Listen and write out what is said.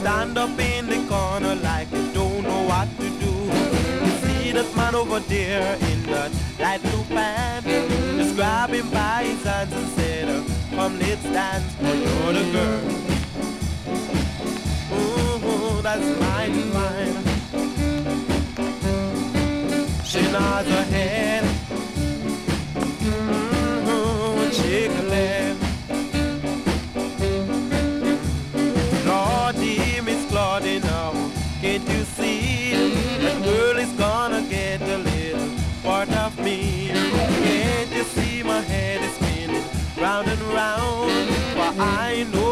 stand up in the corner like you don't know what to do. You see that man over there in that light blue pants, just grab him by his hands and said, come let's dance, for you're the girl. Ooh, that's mine, mine. She nods her head, shake her leg. Claudie, Miss Claudie now, can't you see that girl is gonna get a little part of me? Can't you see my head is spinning round and round? For I know